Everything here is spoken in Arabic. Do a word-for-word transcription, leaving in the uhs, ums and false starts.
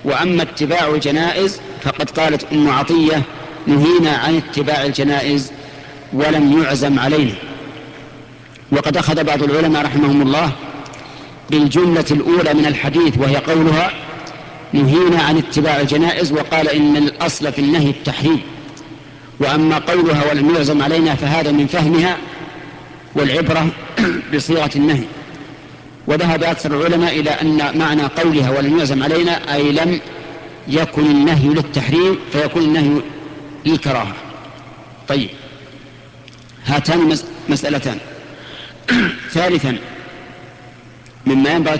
وأما اتباع الجنائز فقد قالت أم عطية: نهينا عن اتباع الجنائز ولم يعزم علينا. وقد أخذ بعض العلماء رحمهم الله بالجملة الأولى من الحديث، وهي قولها: نهينا عن اتباع الجنائز، وقال إن الأصل في النهي التحريم. وأما قولها ولم يعزم علينا فهذا من فهمها، والعبرة بصيغة النهي. وذهب أكثر العلماء إلى أن معنى قولها ولم يعزم علينا أي لم يكن النهي للتحريم فيكون النهي للكراهة. طيب، هاتان مسألتان. ثالثا، مما ينبغي